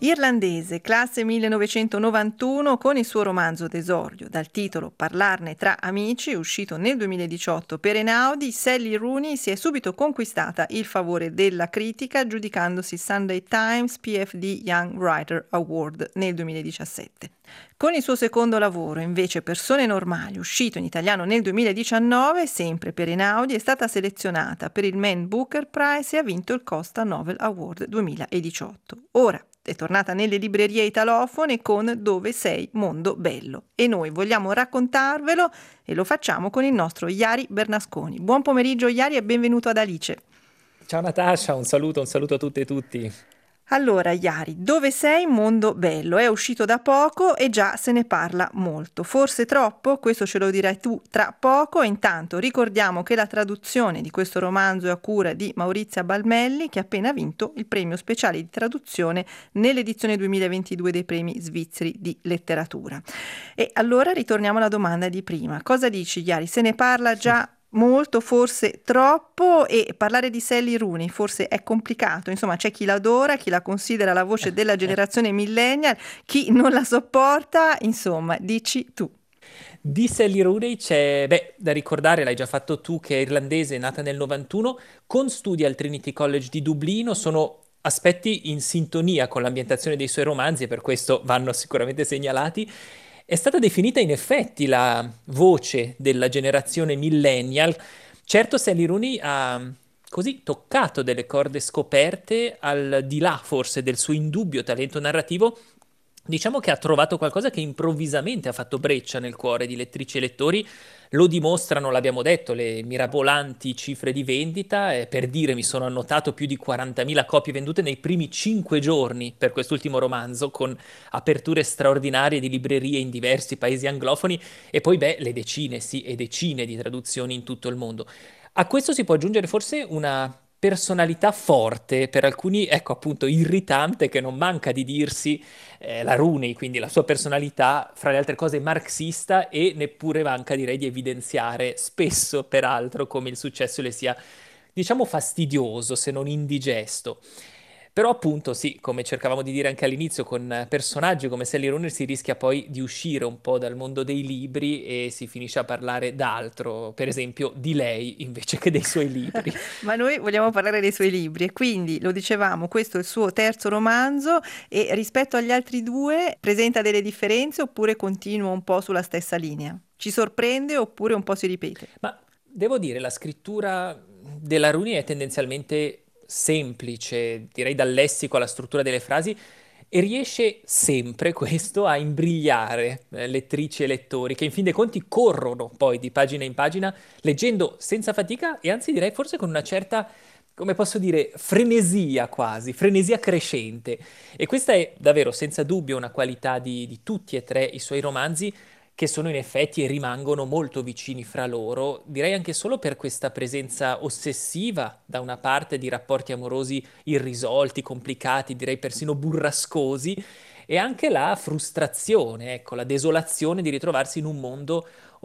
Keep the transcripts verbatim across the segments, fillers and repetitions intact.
Irlandese, classe millenovecentonovantuno, con il suo romanzo d'esordio dal titolo Parlarne tra amici, uscito nel duemiladiciotto per Einaudi, Sally Rooney si è subito conquistata il favore della critica giudicandosi Sunday Times P F D Young Writer Award nel duemiladiciassette. Con il suo secondo lavoro, invece, Persone normali, uscito in italiano nel duemiladiciannove, sempre per Einaudi, è stata selezionata per il Man Booker Prize e ha vinto il Costa Novel Award duemiladiciotto. Ora è tornata nelle librerie italofone con Dove sei, mondo bello. E noi vogliamo raccontarvelo e lo facciamo con il nostro Iari Bernasconi. Buon pomeriggio Iari e benvenuto ad Alice. Ciao Natascia, un saluto, un saluto a tutte e tutti. Allora, Iari, Dove sei, mondo bello, è uscito da poco e già se ne parla molto. Forse troppo? Questo ce lo dirai tu tra poco. Intanto ricordiamo che la traduzione di questo romanzo è a cura di Maurizia Balmelli, che ha appena vinto il premio speciale di traduzione nell'edizione duemilaventidue dei premi svizzeri di letteratura. E allora ritorniamo alla domanda di prima. Cosa dici, Iari? Se ne parla già molto, forse troppo, e parlare di Sally Rooney forse è complicato. Insomma, c'è chi l'adora, chi la considera la voce della generazione millennial, chi non la sopporta. Insomma, dici tu. Di Sally Rooney c'è, beh, da ricordare, l'hai già fatto tu, che è irlandese, nata nel novantuno, con studi al Trinity College di Dublino, sono aspetti in sintonia con l'ambientazione dei suoi romanzi e per questo vanno sicuramente segnalati. È stata definita in effetti la voce della generazione millennial. Certo, Sally Rooney ha così toccato delle corde scoperte al di là forse del suo indubbio talento narrativo. Diciamo che ha trovato qualcosa che improvvisamente ha fatto breccia nel cuore di lettrici e lettori. Lo dimostrano, l'abbiamo detto, le mirabolanti cifre di vendita. E per dire, mi sono annotato più di quarantamila copie vendute nei primi cinque giorni per quest'ultimo romanzo, con aperture straordinarie di librerie in diversi paesi anglofoni e poi, beh, le decine, sì, e decine di traduzioni in tutto il mondo. A questo si può aggiungere forse una personalità forte, per alcuni, ecco appunto, irritante, che non manca di dirsi eh, la Rooney, quindi la sua personalità, fra le altre cose, marxista, e neppure manca, direi, di evidenziare spesso, peraltro, come il successo le sia, diciamo, fastidioso, se non indigesto. Però appunto sì, come cercavamo di dire anche all'inizio, con personaggi come Sally Rooney si rischia poi di uscire un po' dal mondo dei libri e si finisce a parlare d'altro, per esempio di lei invece che dei suoi libri. Ma noi vogliamo parlare dei suoi libri e quindi lo dicevamo, questo è il suo terzo romanzo e rispetto agli altri due presenta delle differenze oppure continua un po' sulla stessa linea? Ci sorprende oppure un po' si ripete? Ma devo dire, la scrittura della Rooney è tendenzialmente semplice, direi dal lessico alla struttura delle frasi, e riesce sempre questo a imbrigliare eh, lettrici e lettori, che in fin dei conti corrono poi di pagina in pagina, leggendo senza fatica e anzi direi forse con una certa, come posso dire, frenesia quasi, frenesia crescente. E questa è davvero senza dubbio una qualità di, di tutti e tre i suoi romanzi, che sono in effetti e rimangono molto vicini fra loro, direi anche solo per questa presenza ossessiva da una parte di rapporti amorosi irrisolti, complicati, direi persino burrascosi, e anche la frustrazione, ecco, la desolazione di ritrovarsi in un mondo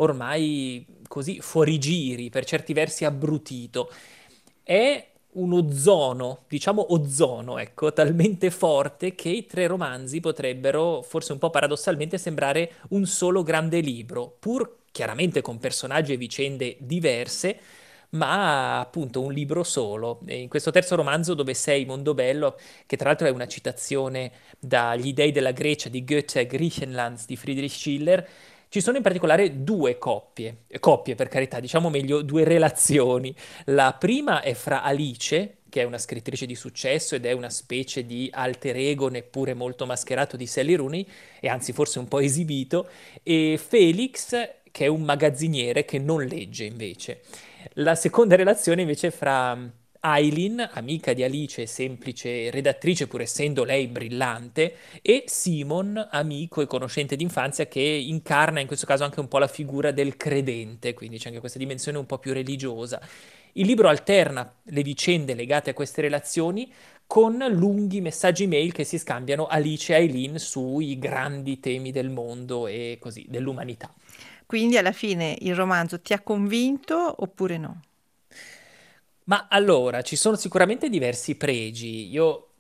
ormai così fuorigiri, per certi versi abbrutito. È un ozono, diciamo ozono, ecco, talmente forte che i tre romanzi potrebbero, forse un po' paradossalmente, sembrare un solo grande libro, pur chiaramente con personaggi e vicende diverse, ma appunto un libro solo. E in questo terzo romanzo, Dove sei, mondo bello, che tra l'altro è una citazione dagli dei della Grecia di Goethe, Griechenlands di Friedrich Schiller, ci sono in particolare due coppie, coppie per carità, diciamo meglio due relazioni. La prima è fra Alice, che è una scrittrice di successo ed è una specie di alter ego neppure molto mascherato di Sally Rooney, e anzi forse un po' esibito, e Felix, che è un magazziniere che non legge invece. La seconda relazione invece è fra Eileen, amica di Alice e semplice redattrice, pur essendo lei brillante, e Simon, amico e conoscente d'infanzia, che incarna in questo caso anche un po' la figura del credente, quindi c'è anche questa dimensione un po' più religiosa. Il libro alterna le vicende legate a queste relazioni con lunghi messaggi mail che si scambiano Alice e Eileen sui grandi temi del mondo e così, dell'umanità. Quindi alla fine il romanzo ti ha convinto oppure no? Ma allora, ci sono sicuramente diversi pregi. Io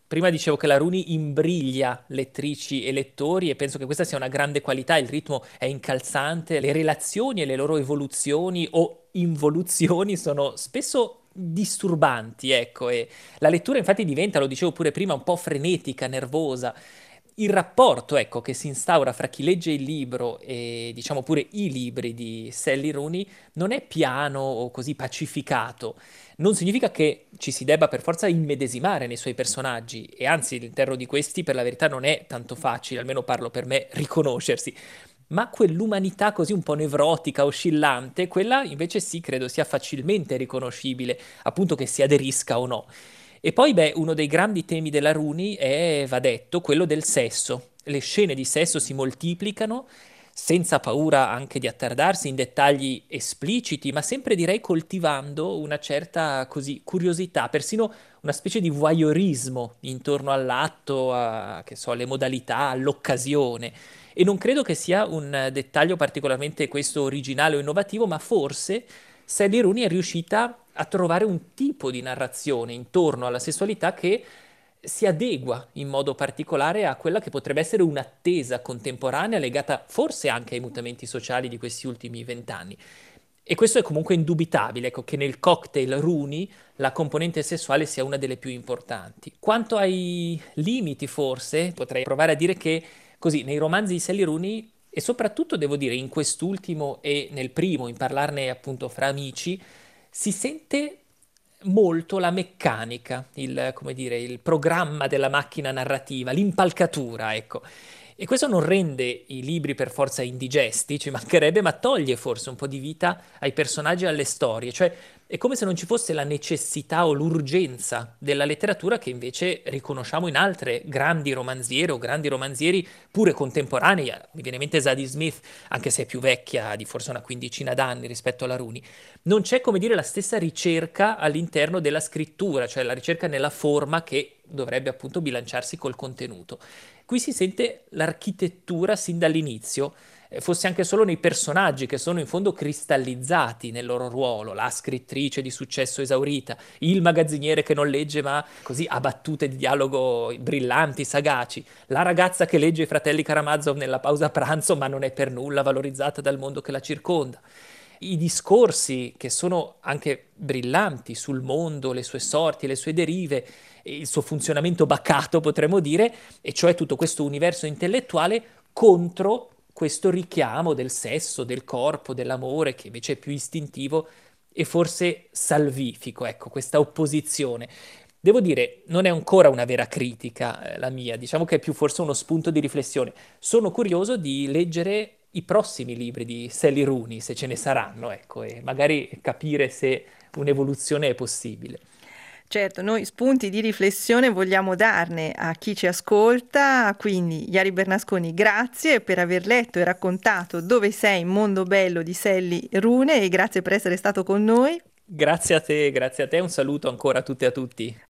Prima dicevo che la Rooney imbriglia lettrici e lettori e penso che questa sia una grande qualità, il ritmo è incalzante, le relazioni e le loro evoluzioni o involuzioni sono spesso disturbanti, ecco, e la lettura infatti diventa, lo dicevo pure prima, un po' frenetica, nervosa. Il rapporto, ecco, che si instaura fra chi legge il libro e diciamo pure i libri di Sally Rooney non è piano o così pacificato. Non significa che ci si debba per forza immedesimare nei suoi personaggi, e anzi all'interno di questi per la verità non è tanto facile, almeno parlo per me, riconoscersi. Ma quell'umanità così un po' nevrotica, oscillante, quella invece sì, credo sia facilmente riconoscibile, appunto che si aderisca o no. E poi, beh, uno dei grandi temi della Rooney è, va detto, quello del sesso. Le scene di sesso si moltiplicano, senza paura anche di attardarsi in dettagli espliciti, ma sempre direi coltivando una certa così curiosità, persino una specie di voyeurismo intorno all'atto, a, che so, alle modalità, all'occasione. E non credo che sia un dettaglio particolarmente questo originale o innovativo, ma forse Sally Rooney è riuscita a trovare un tipo di narrazione intorno alla sessualità che si adegua in modo particolare a quella che potrebbe essere un'attesa contemporanea legata forse anche ai mutamenti sociali di questi ultimi vent'anni. E questo è comunque indubitabile, ecco, che nel cocktail Rooney la componente sessuale sia una delle più importanti. Quanto ai limiti, forse, potrei provare a dire che, così, nei romanzi di Sally Rooney, e soprattutto devo dire in quest'ultimo e nel primo, in parlarne appunto fra amici, si sente molto la meccanica, il, come dire, il programma della macchina narrativa, l'impalcatura, ecco. E questo non rende i libri per forza indigesti, ci mancherebbe, ma toglie forse un po' di vita ai personaggi e alle storie. Cioè, è come se non ci fosse la necessità o l'urgenza della letteratura che invece riconosciamo in altre grandi romanziere o grandi romanzieri pure contemporanei. Mi viene in mente Zadie Smith, anche se è più vecchia di forse una quindicina d'anni rispetto alla Rooney. Non c'è, come dire, la stessa ricerca all'interno della scrittura, cioè la ricerca nella forma che dovrebbe appunto bilanciarsi col contenuto. Qui si sente l'architettura sin dall'inizio, eh, fosse anche solo nei personaggi che sono in fondo cristallizzati nel loro ruolo, la scrittrice di successo esaurita, il magazziniere che non legge ma così ha battute di dialogo brillanti, sagaci, la ragazza che legge i fratelli Karamazov nella pausa pranzo ma non è per nulla valorizzata dal mondo che la circonda. I discorsi che sono anche brillanti sul mondo, le sue sorti, le sue derive, il suo funzionamento bacato, potremmo dire, e cioè tutto questo universo intellettuale contro questo richiamo del sesso, del corpo, dell'amore, che invece è più istintivo e forse salvifico, ecco, questa opposizione. Devo dire, non è ancora una vera critica, eh, la mia, diciamo che è più forse uno spunto di riflessione. Sono curioso di leggere i prossimi libri di Sally Rooney, se ce ne saranno, ecco, e magari capire se un'evoluzione è possibile. Certo, noi spunti di riflessione vogliamo darne a chi ci ascolta, quindi Iari Bernasconi, grazie per aver letto e raccontato Dove sei, mondo bello di Sally Rooney e grazie per essere stato con noi. Grazie a te, grazie a te, un saluto ancora a tutte e a tutti.